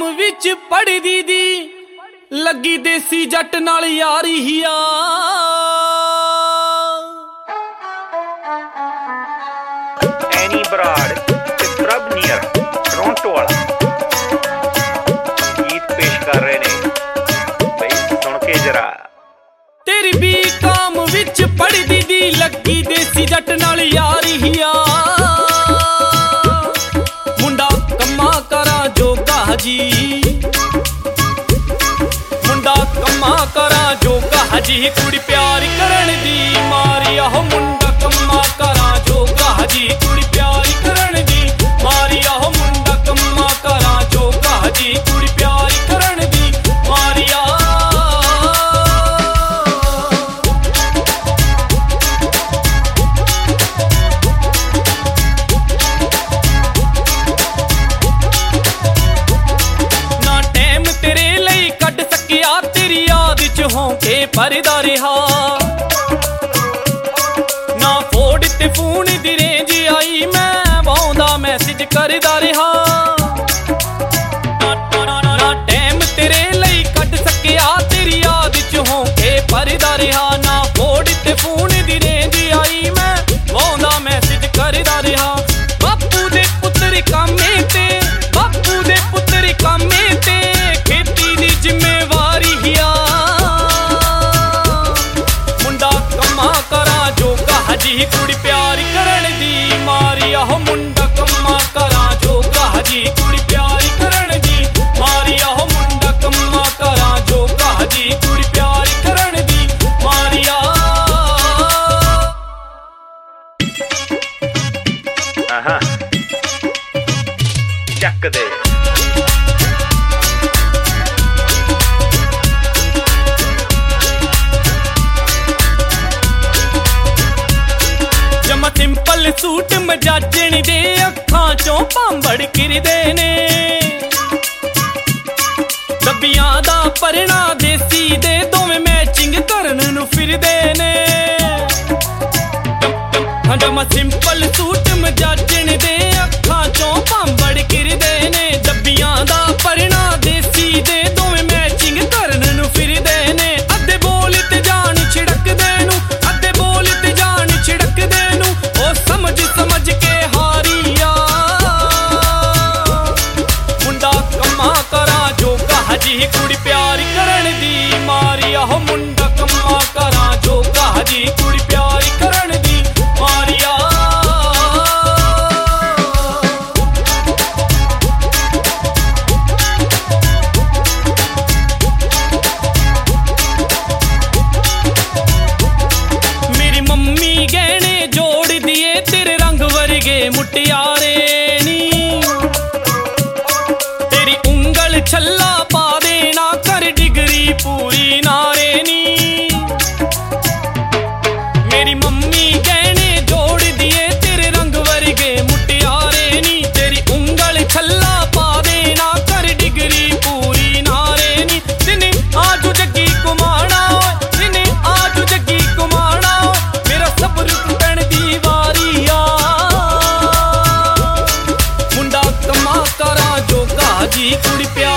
विच पढ़दी दी लगी देसी जट नाल यारी हिया। एनी बराड़ ते प्रभ नीयर टोरंटो वाला गीत पेश कर रहे ने भाई सुन के जरा। तेरी भी काम विच पढ़दी दी लगी देसी जट नाल यारी हिया। मुंडा कम्मा करा जोगा जी, मुंडा कम्मा करा जोगा जी, कुड़ी प्यार करन दी मारी आहो। मुंडा कम्मा करा जोगा जी, कुड़ी प्यार करन दी मारी आहो। मुंडा कम्मा करा जोगा जी, कुड़ी प्यार करन दी मारी आ। होके परदा रहा ना फोड़ ते फोन दी रेंज आई, मैं वाउंदा मैसेज करदा रहा। ना टाइम तेरे लई कट सकिया तेरी याद च होके परदा रहा। ना फोड़ ते फोन दी रेंज आई, मैं वाउंदा मैसेज करदा रहा। बापू दे पुत्तर कामे ते, बापू दे पुत्तर कामे ते, खेती दी जिम्मेवारी हिया। जी कुड़ी प्यार करन दी मारी आहो। मुंडा कम्मा करा जोगा जी, कुड़ी प्यार करन दी मारी आहो। मुंडा कम्मा करा जोगा जी, कुड़ी प्यार करन दी मारी आ। आहा चक दे सिंपल सूट मजाजण दे अखां चों भांबड़ किरदे ने। डब्बियां दा परना देसी दे दोवें मैचिंग करन नूं फिरदे ने। जमा सिंपल सूट मजाजण दे अखां चों भांबड़ किरदे ने। डब्बियां दा परना देसी दे दोवें मैचिंग करन नूं फिरदे ने। अद्धे बोल ते जान छिड़कदे नूं, अद्धे बोल ते जान छिड़कदे नूं, ओ समझ समझ के हारिया। मुंडा कम्मा करा जोगा जी, कुड़ी प्यार करन दी मारी आहो। मुंडा कम्मा करा जोगा जी, कुड़ी प्यार करन दी मारी आ। मेरी मम्मी गहने जोड़ दिए तेरे रंग वर्गे मुटियारे नी। तेरी उंगल छल्ला पा देना कर डिगरी पूरी नारे नी। मेरी मम्मी गहने जोड़ दिए तेरे रंग वर्गे मुटियारे नी। तेरी उंगल छल्ला पा देना कर डिगरी पूरी नारे नी। तिने आजू जग्गी कुमाना, तिने आजू जग्गी कुमाना, मेरा सब्र टूटन दी वारी आ। मुंडा कम्मा करा जोगा जी, कुड़ी प्यार